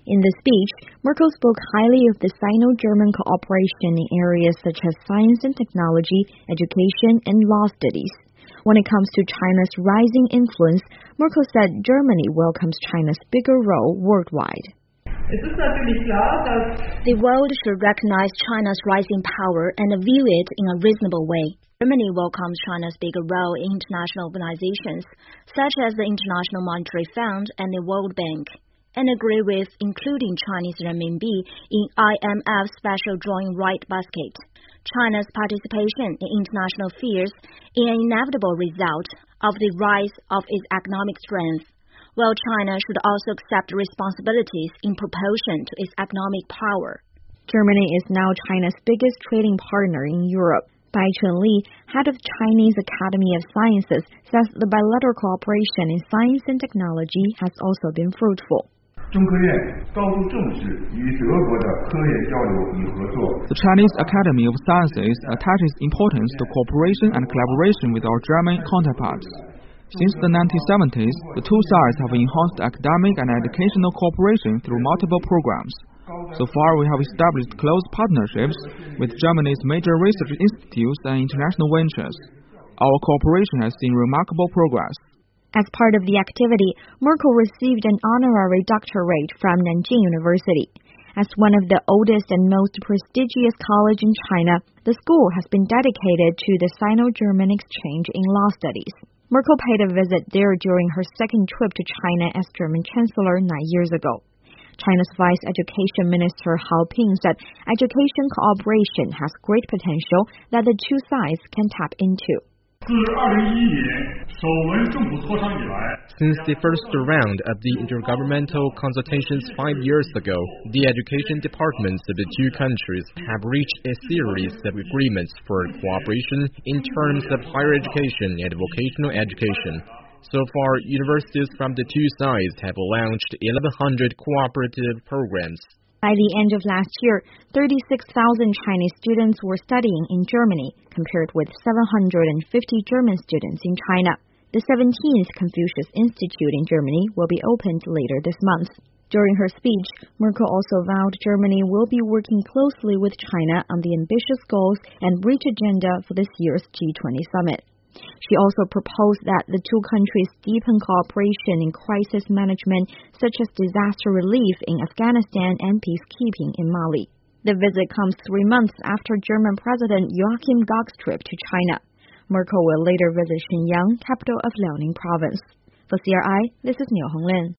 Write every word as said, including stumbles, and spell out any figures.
In the speech, Merkel spoke highly of the Sino-German cooperation in areas such as science and technology, education, and law studies. When it comes to China's rising influence, Merkel said Germany welcomes China's bigger role worldwide. The world should recognize China's rising power and view it in a reasonable way. Germany welcomes China's bigger role in international organizations, such as the International Monetary Fund and the World Bank, and agree with including Chinese renminbi in I M F's special drawing right basket. China's participation in international affairs is an inevitable result of the rise of its economic strength, while China should also accept responsibilities in proportion to its economic power. Germany is now China's biggest trading partner in Europe. Bai Chunli, head of Chinese Academy of Sciences, says the bilateral cooperation in science and technology has also been fruitful. The Chinese Academy of Sciences attaches importance to cooperation and collaboration with our German counterparts. Since the nineteen seventies, the two sides have enhanced academic and educational cooperation through multiple programs. So far, we have established close partnerships with Germany's major research institutes and international ventures. Our cooperation has seen remarkable progress. As part of the activity, Merkel received an honorary doctorate from Nanjing University. As one of the oldest and most prestigious colleges in China, the school has been dedicated to the Sino-German exchange in law studies. Merkel paid a visit there during her second trip to China as German Chancellor nine years ago. China's Vice Education Minister Hao Ping said education cooperation has great potential that the two sides can tap into. Since the first round of the intergovernmental consultations five years ago, the education departments of the two countries have reached a series of agreements for cooperation in terms of higher education and vocational education. So far, universities from the two sides have launched eleven hundred cooperative programs. By the end of last year, thirty-six thousand Chinese students were studying in Germany, compared with seven hundred fifty German students in China. The seventeenth Confucius Institute in Germany will be opened later this month. During her speech, Merkel also vowed Germany will be working closely with China on the ambitious goals and rich agenda for this year's G twenty summit. She also proposed that the two countries deepen cooperation in crisis management, such as disaster relief in Afghanistan and peacekeeping in Mali. The visit comes three months after German President Joachim Gauck's trip to China. Merkel will later visit Shenyang, capital of Liaoning Province. For C R I, this is Niu Honglin.